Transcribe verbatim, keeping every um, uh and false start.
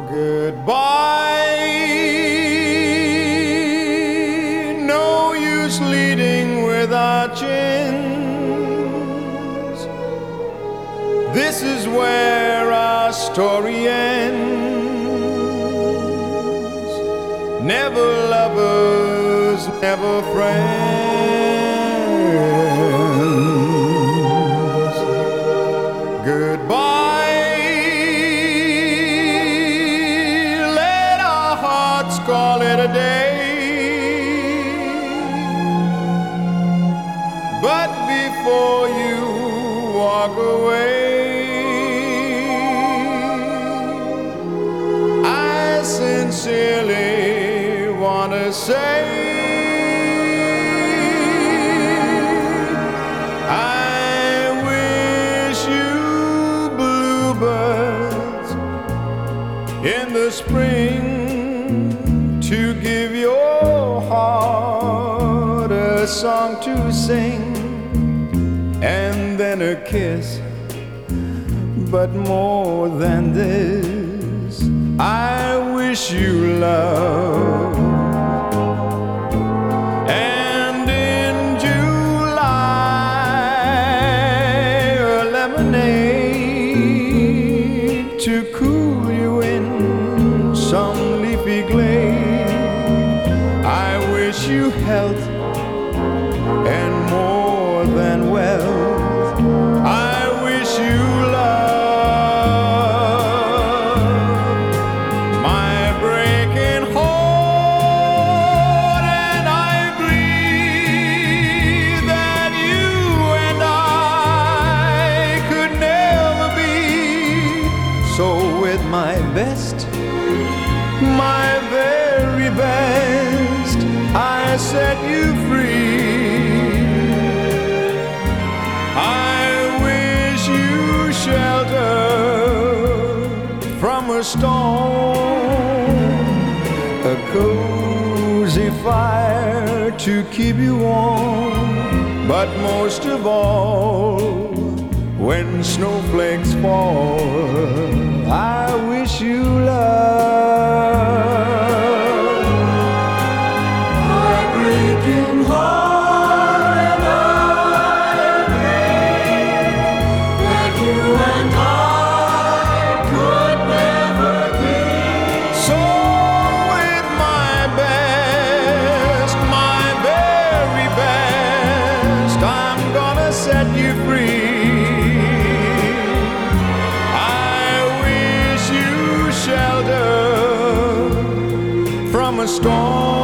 Goodbye, no use leading without chains. This is where our story ends. Never lovers, never friends. Goodbye. Call it a day, but before you walk away, I sincerely want to say I wish you bluebirds in the spring to give your heart a song to sing, and then a kiss. But more than this, I wish you love. And in July, a lemonade to cool you in some leafy glade. You health and more than wealth. I wish you love. My breaking heart, and I grieve that you and I could never be. So with my best, my very best, I set you free. I wish you shelter from a storm, a cozy fire to keep you warm, but most of all, when snowflakes fall, I wish you love. Set you free. I wish you shelter from a storm.